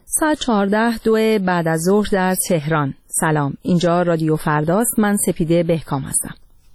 ساعت 14:02 بعد از ظهر در تهران. سلام، اینجا رادیو فرداست. من سپیده بهکام هستم.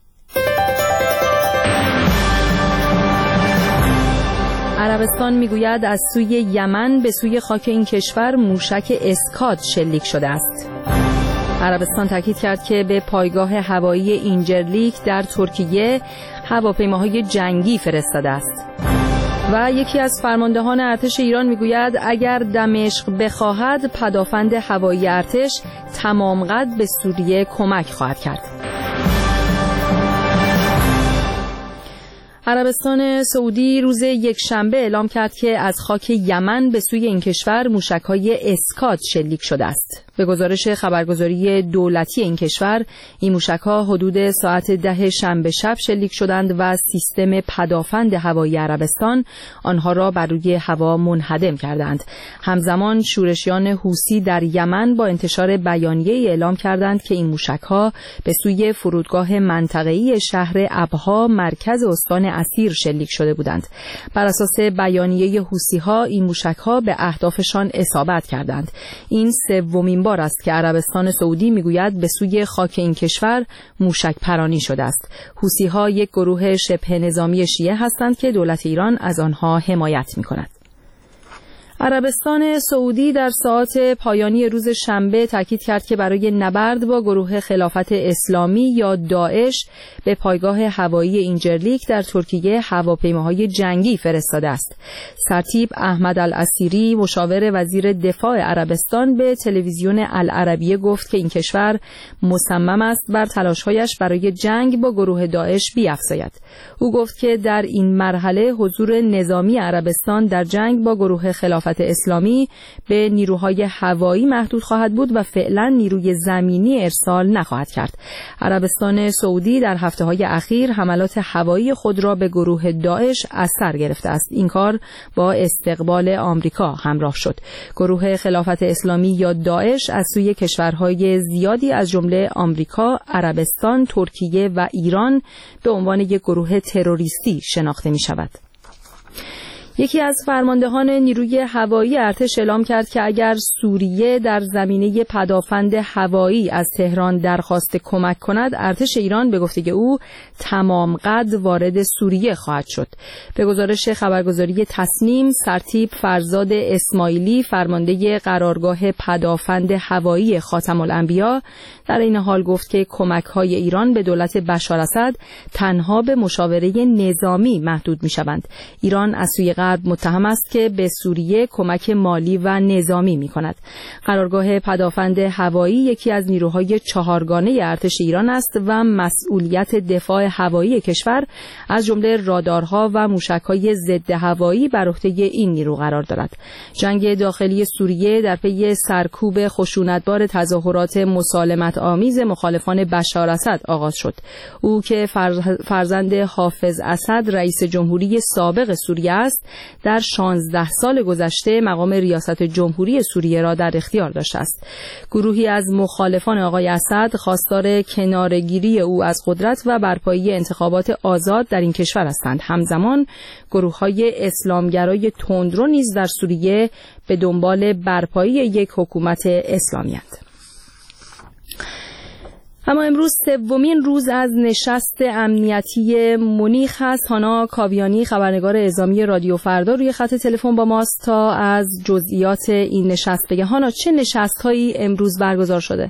عربستان میگوید از سوی یمن به سوی خاک این کشور موشک اسکاد شلیک شده است. عربستان تاکید کرد که به پایگاه هوایی اینجرلیک در ترکیه هواپیماهای جنگی فرستاده است. و یکی از فرماندهان ارتش ایران میگوید اگر دمشق بخواهد پدافند هوایی ارتش تمام قد به سوریه کمک خواهد کرد. عربستان سعودی روز یکشنبه اعلام کرد که از خاک یمن به سوی این کشور موشک‌های اسکاد شلیک شده است. به گزارش خبرگزاری دولتی این کشور، این موشک‌ها حدود ساعت 10 شنبه شب شلیک شدند و سیستم پدافند هوایی عربستان آنها را بر روی هوا منهدم کردند. همزمان شورشیان حوثی در یمن با انتشار بیانیه‌ای اعلام کردند که این موشک‌ها به سوی فرودگاه منطقه‌ای شهر ابها مرکز استان اسیر شلیک شده بودند. بر اساس بیانیه حوثی‌ها این موشک‌ها به اهدافشان اصابت کردند. این سومین بار است که عربستان سعودی میگوید به سوی خاک این کشور موشک پرانی شده است. حوثی‌ها یک گروه شبه نظامی شیعه هستند که دولت ایران از آنها حمایت می‌کند. عربستان سعودی در ساعات پایانی روز شنبه تاکید کرد که برای نبرد با گروه خلافت اسلامی یا داعش به پایگاه هوایی اینجرلیک در ترکیه هواپیماهای جنگی فرستاده است. سرتیپ احمد الاسیری مشاور وزیر دفاع عربستان به تلویزیون العربیه گفت که این کشور مصمم است بر تلاش‌هایش برای جنگ با گروه داعش بیفزاید. او گفت که در این مرحله حضور نظامی عربستان در جنگ با گروه خلافت اسلامی به نیروهای هوایی محدود خواهد بود و فعلا نیروی زمینی ارسال نخواهد کرد. عربستان سعودی در هفته‌های اخیر حملات هوایی خود را به گروه داعش از سر گرفته است. این کار با استقبال آمریکا همراه شد. گروه خلافت اسلامی یا داعش از سوی کشورهای زیادی از جمله آمریکا، عربستان، ترکیه و ایران به عنوان یک گروه تروریستی شناخته می شود. یکی از فرماندهان نیروی هوایی ارتش اعلام کرد که اگر سوریه در زمینه پدافند هوایی از تهران درخواست کمک کند، ارتش ایران به گفته او تمام قد وارد سوریه خواهد شد. به گزارش خبرگزاری تصنیم، سرتیپ فرزاد اسماعیلی فرمانده قرارگاه پدافند هوایی خاتم الانبیا در این حال گفت که کمک‌های ایران به دولت بشار اسد تنها به مشاوره نظامی محدود می‌شوند. ایران از سوی غرب متهم است که به سوریه کمک مالی و نظامی می‌کند. قرارگاه پدافند هوایی یکی از نیروهای چهارگانه ارتش ایران است و مسئولیت دفاع هوایی کشور از جمله رادارها و موشک‌های ضد هوایی بر عهده این نیرو قرار دارد. جنگ داخلی سوریه در پی سرکوب خشونتبار تظاهرات مسالمت آمیز مخالفان بشار اسد آغاز شد. او که فرزند حافظ اسد رئیس جمهوری سابق سوریه است، در 16 سال گذشته مقام ریاست جمهوری سوریه را در اختیار داشته است. گروهی از مخالفان آقای اسد خواستار کناره‌گیری او از قدرت و برپایی انتخابات آزاد در این کشور هستند. همزمان گروه‌های اسلامگرای تندرو نیز در سوریه به دنبال برپایی یک حکومت اسلامی‌اند. اما امروز سومین روز از نشست امنیتی مونیخ هست. هانا کاویانی خبرنگار اعزامی رادیو فردا روی خط تلفن با ماست تا از جزئیات این نشست بگه. هانا، چه نشست‌هایی امروز برگزار شده؟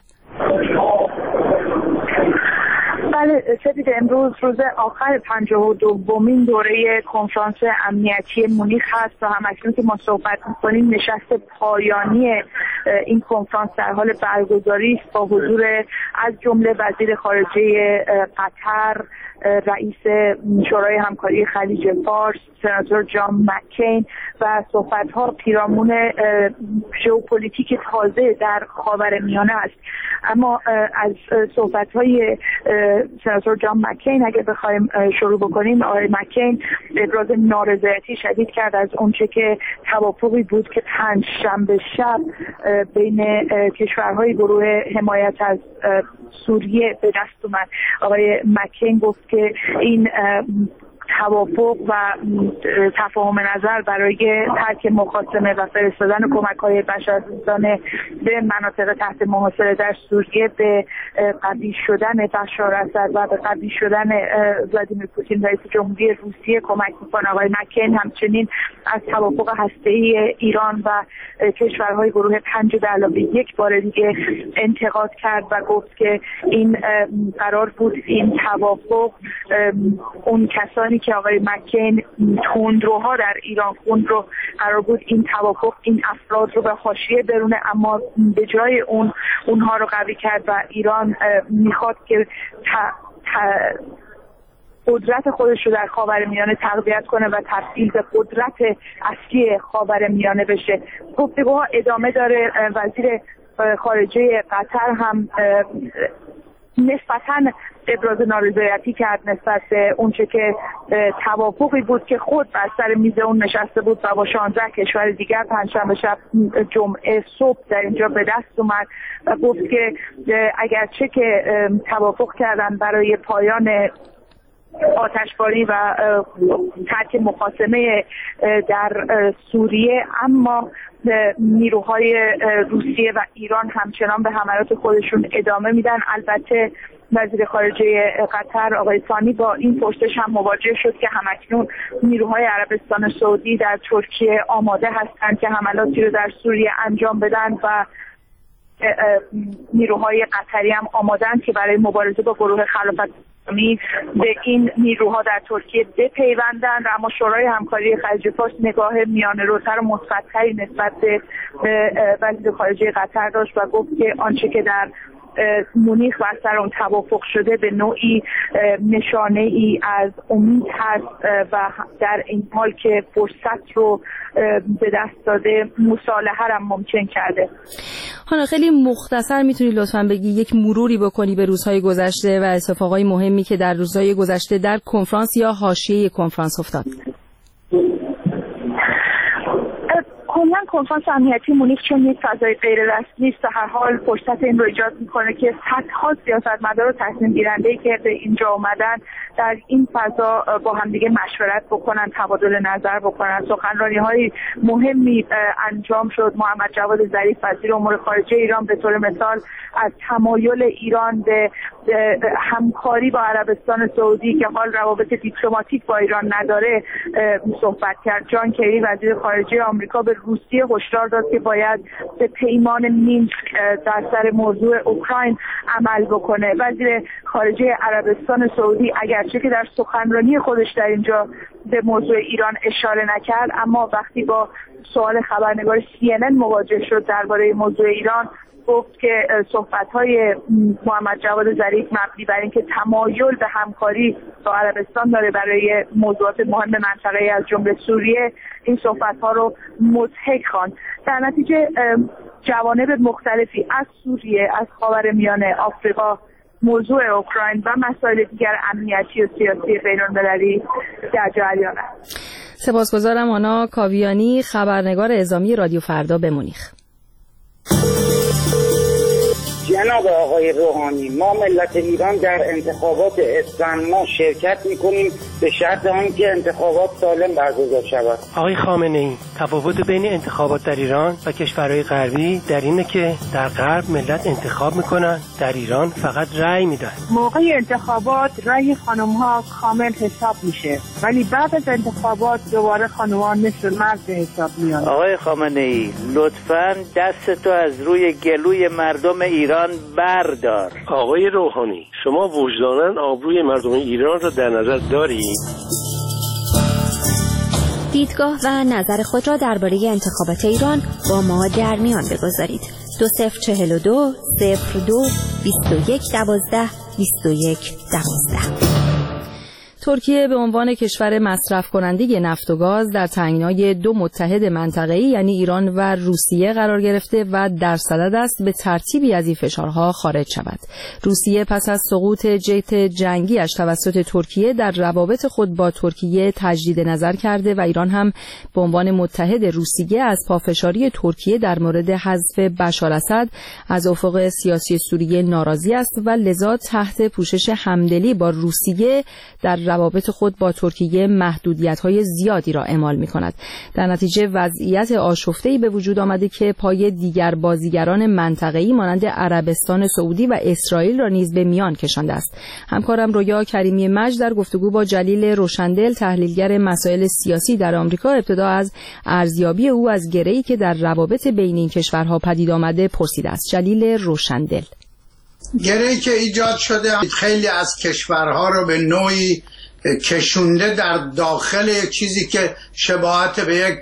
بله سپید، امروز روز آخر 52مین دوره کنفرانس امنیتی مونیخ هست و همکنون که ما صحبت می‌کنیم نشست پایانی این کنفرانس در حال برگزاری است با حضور از جمله وزیر خارجه قطر، رئیس شورای همکاری خلیج فارس، سناتور جان مکین و صحبت‌ها پیرامون ژئوپلیتیک تازه در خاورمیانه است. اما از صحبت‌های سناتور جان مکین اگه بخوایم شروع بکنیم، آقای مکین ابراز نارضایتی شدید کرد از اونچه که توافقی بود که پنجشنبه شب بین کشورهای گروه حمایت از سوریه به دست اومد. آقای مکین گفت که این توافق و تفاهم نظر برای ترک مخاصمه و فرستادن کمک‌های بشردوستانه به مناطق تحت محاصره در سوریه به قوی شدن بشار اسد و به قوی شدن ولادیمیر پوتین رئیس جمهوری روسیه کمک می‌کنه. آقای مکین همچنین از توافق هسته‌ای ایران و کشورهای گروه 5+1 بار دیگه انتقاد کرد و گفت که این قرار بود این توافق اون کسانی که آقای مکین تندروها در ایران خوند رو قرار بود این توافق این افراد رو به حاشیه برونه، اما به جای اونها رو قوی کرد و ایران میخواد که قدرت خودش رو در خاورمیانه تقویت کنه و تبدیل به قدرت اصلی خاورمیانه بشه. گفتگوها ادامه داره. وزیر خارجه قطر هم نسبتاً ابراز نارضایتی کرد نسبت به اونچه که توافقی بود که خود بر سر میز اون نشسته بود و با 16 کشور دیگر پنجشنبه شب جمعه صبح در اینجا به دست اومد و گفت که اگرچه که توافق کردن برای پایان آتشباری و ترک مخاصمه در سوریه، اما نیروهای روسیه و ایران همچنان به حملات خودشون ادامه میدن. البته وزیر خارجه قطر آقای ثانی با این پرسش هم مواجه شد که همکنون نیروهای عربستان سعودی در ترکیه آماده هستند که حملاتی رو در سوریه انجام بدن و نیروهای قطری هم آمادند که برای مبارزه با گروه خلافت اسلامی به این نیروها در ترکیه بپیوندند. اما شورای همکاری خلیج فارس نگاه میانه‌روتر و مثبت‌تری نسبت به وزیر خارجه قطر داشت و گفت که آنچه که در مونیخ بر سر اون توافق شده به نوعی نشانه ای از امید هست و در این حال که فرصت رو به دست داده مصالحه هم ممکن کرده. حالا خیلی مختصر میتونی لطفاً بگی یک مروری بکنی به روزهای گذشته و اتفاقای مهمی که در روزهای گذشته در کنفرانس یا حاشیه کنفرانس افتاد؟ کلا کنفرانس امنیتی مونیخ چون یک فضای غیر رسمی است، هر حال فرصت این رو ایجاد میکنه که صدها سیاستمدار و تصمیم گیرنده که به اینجا اومدن در این فضا با همدیگه مشورت بکنن، تبادل نظر بکنن. سخنرانی‌های مهمی انجام شد. محمد جواد ظریف وزیر امور خارجه ایران به طور مثال از تمایل ایران به همکاری با عربستان سعودی که حال روابط دیپلماتیک با ایران نداره صحبت کرد. جان کری وزیر خارجه آمریکا به روسیه هشدار داد که باید به پیمان مینسک در سر موضوع اوکراین عمل بکنه. وزیر خارجه عربستان سعودی اگرچه که در سخنرانی خودش در اینجا به موضوع ایران اشاره نکرد، اما وقتی با سوال خبرنگار CNN مواجه شد درباره موضوع ایران گفت که صحبت‌های محمد جواد ظریف مبنی بر اینکه تمایل به همکاری با عربستان داره برای موضوعات مهم منطقه از جمله سوریه، این صحبت‌ها رو مضحک خواند. در نتیجه جوانب مختلفی از سوریه، از خاورمیانه، آفریقا، موضوع اوکراین و مسائل دیگر امنیتی و سیاسی بین‌المللی در جریان است. سپاسگزارم آنا کاویانی، خبرنگار اعزامی رادیو فردا به مونیخ. جناب آقای روحانی، ما ملت ایران در انتخابات اسفند ما شرکت میکنیم به شرط آنکه انتخابات سالم برگزار شود. آقای خامنه‌ای، تفاوت بین انتخابات در ایران و کشورهای غربی در اینه که در غرب ملت انتخاب میکنن، در ایران فقط رأی میدن. موقع انتخابات رأی خانم‌ها کامل حساب میشه، ولی بعد از انتخابات دوباره خانم‌ها مثل مرد به حساب میان. آقای خامنه‌ای، لطفاً دستتو از روی گلوی مردم ایران بردار. آقای روحانی، شما وجداناً آبروی مردم ایران را در نظر دارید؟ دیدگاه و نظر خود را درباره انتخابات ایران با ما در میان بگذارید. 2042 02 21 12 21 12. ترکیه به عنوان کشور مصرف کننده نفت و گاز در تنگنای دو متحد منطقه‌ای یعنی ایران و روسیه قرار گرفته و در صدد است به ترتیبی از این فشارها خارج شود. روسیه پس از سقوط جت جنگیش توسط ترکیه در روابط خود با ترکیه تجدید نظر کرده و ایران هم به عنوان متحد روسیه از پافشاری ترکیه در مورد حذف بشار اسد از افق سیاسی سوریه ناراضی است و لذا تحت پوشش همدلی با روسیه در روابط خود با ترکیه محدودیت‌های زیادی را اعمال می‌کند. در نتیجه وضعیت آشفته‌ای به وجود آمده که پای دیگر بازیگران منطقه‌ای مانند عربستان سعودی و اسرائیل را نیز به میان کشانده است. همکارم رویا کریمی مجد در گفتگو با جلیل روشندل تحلیلگر مسائل سیاسی در آمریکا ابتدا از ارزیابی او از گره‌ای که در روابط بین این کشورها پدید آمده پرسیده است. جلیل روشندل: گره‌ای که ایجاد شده خیلی از کشورها رو به نوعی کشونده در داخل یک چیزی که شباهت به یک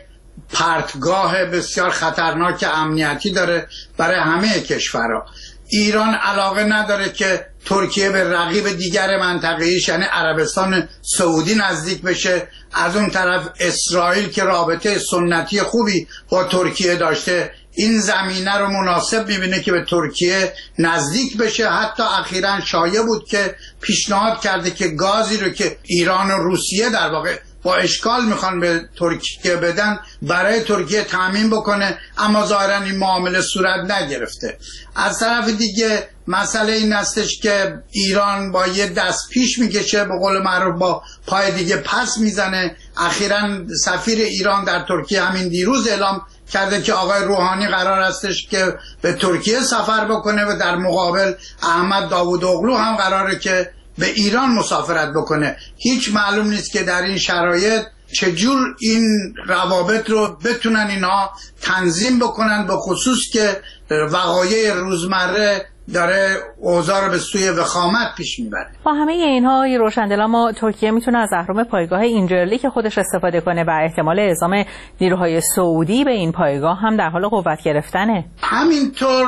پرتگاه بسیار خطرناک امنیتی داره برای همه کشورها. ایران علاقه نداره که ترکیه به رقیب دیگر منطقه‌ایش یعنی عربستان سعودی نزدیک بشه. از اون طرف اسرائیل که رابطه سنتی خوبی با ترکیه داشته این زمینه رو مناسب می‌بینه که به ترکیه نزدیک بشه. حتی اخیراً شایع بود که پیشنهاد کرده که گازی رو که ایران و روسیه در واقع با اشکال میخوان به ترکیه بدن برای ترکیه تامین بکنه، اما ظاهراً این معامله صورت نگرفته. از طرف دیگه مسئله این هستش که ایران با یه دست پیش میکشه، به قول معروف با پای دیگه پس میزنه. اخیراً سفیر ایران در ترکیه همین دیروز اعلام کرده که آقای روحانی قرار هستش که به ترکیه سفر بکنه و در مقابل احمد داوودوغلو هم قراره که به ایران مسافرت بکنه. هیچ معلوم نیست که در این شرایط چجور این روابط رو بتونن اینا تنظیم بکنن، به خصوص که وقایع روزمره داره اوضاع رو به سوی وخامت پیش میبره. با همه اینها روشندل، اما ترکیه میتونه از اهرم پایگاه اینجرلی که خودش استفاده کنه و احتمال اعزام نیروهای سعودی به این پایگاه هم در حال قوت گرفتنه. همینطور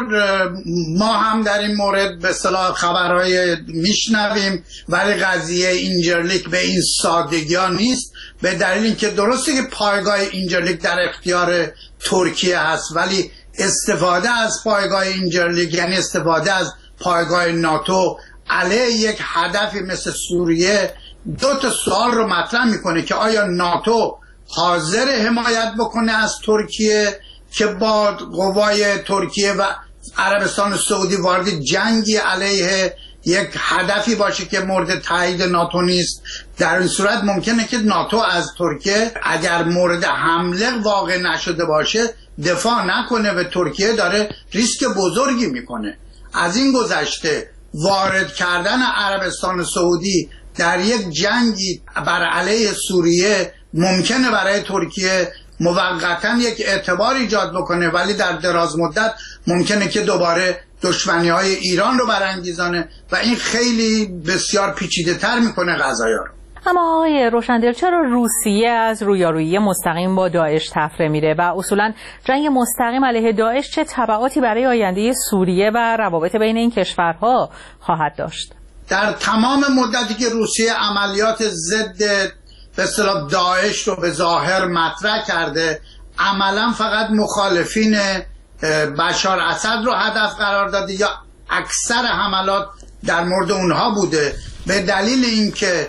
ما هم در این مورد به اصطلاح خبرهای میشنویم، ولی قضیه اینجرلیک به این سادگی ها نیست، به دلیل اینکه درسته که پایگاه اینجرلیک در اختیار ترکیه هست، ولی استفاده از پایگاه اینجرلیک یعنی استفاده از پایگاه ناتو علیه یک هدفی مثل سوریه دو تا سوال رو مطرح میکنه که آیا ناتو حاضر حمایت بکنه از ترکیه که با قوای ترکیه و عربستان سعودی وارد جنگی علیه یک هدفی باشه که مورد تایید ناتو نیست. در این صورت ممکنه که ناتو از ترکیه اگر مورد حمله واقع نشده باشه دفاع نکنه و ترکیه داره ریسک بزرگی میکنه. از این گذشته وارد کردن عربستان سعودی در یک جنگی بر علیه سوریه ممکنه برای ترکیه موقتا یک اعتبار ایجاد بکنه، ولی در دراز مدت ممکنه که دوباره دشمنی‌های ایران رو برانگیزانه و این خیلی بسیار پیچیده‌تر میکنه قضایا رو. اما آقای روشندل، چرا روسیه از رویارویی مستقیم با داعش تفره میره و اصولا جنگ مستقیم علیه داعش چه تبعاتی برای آینده سوریه و روابط بین این کشورها خواهد داشت؟ در تمام مدتی که روسیه عملیات ضد به اصطلاح داعش رو به ظاهر مطرح کرده، عملا فقط مخالفین بشار اسد رو هدف قرار داده یا اکثر حملات در مورد اونها بوده، به دلیل اینکه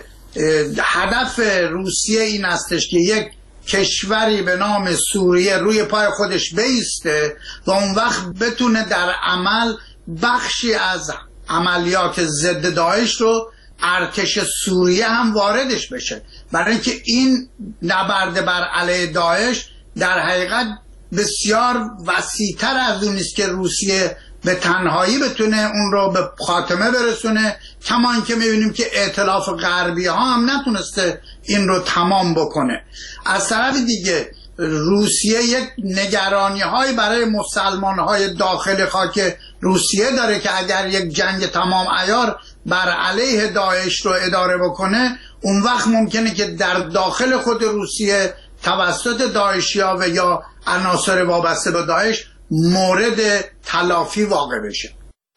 هدف روسیه این استش که یک کشوری به نام سوریه روی پای خودش بایسته و اون وقت بتونه در عمل بخشی از عملیات ضد داعش رو ارتش سوریه هم واردش بشه، برای اینکه این نبرد بر علیه داعش در حقیقت بسیار وسیع‌تر از اون است که روسیه به تنهایی بتونه اون رو به خاتمه برسونه، کما اینکه می‌بینیم که ائتلاف غربی ها هم نتونسته این رو تمام بکنه. از طرف دیگه روسیه یک نگرانی های برای مسلمان های داخل خاک روسیه داره که اگر یک جنگ تمام عیار بر علیه داعش رو اداره بکنه، اون وقت ممکنه که در داخل خود روسیه توسط داعشی‌ها و یا عناصر وابسته به داعش مورد تلافی واقع بشه.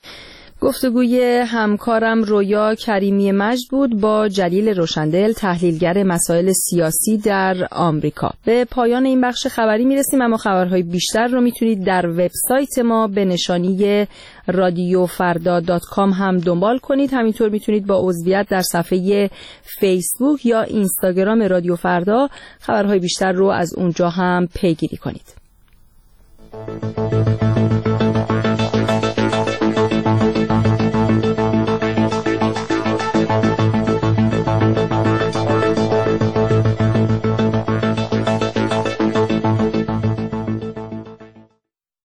گفتگوی همکارم رویا کریمی مجد بود با جلیل روشندل، تحلیلگر مسائل سیاسی در آمریکا. به پایان این بخش خبری میرسیم، اما خبرهای بیشتر رو میتونید در وبسایت ما به نشانی radiofarda.com هم دنبال کنید. همینطور میتونید با عضویت در صفحه فیسبوک یا اینستاگرام رادیو فردا خبرهای بیشتر رو از اونجا هم پیگیری کنید.